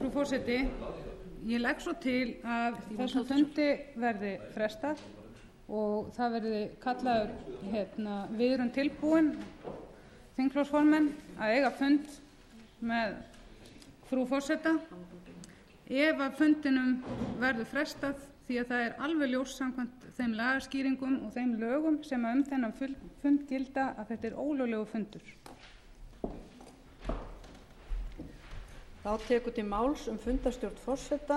Frú forseti, ég legg svo til að þessum fundi verði frestað og það verði kallaður við erum tilbúin þingflokksformenn að eiga fund með frú forseta ef að fundinum verður frestað, því að það er alveg ljóst samkvæmt þeim lagaskýringum og þeim lögum sem um þennan fund gilda að þetta er ólöglegur fundur. Þá tekur til máls fundarstjórn forseta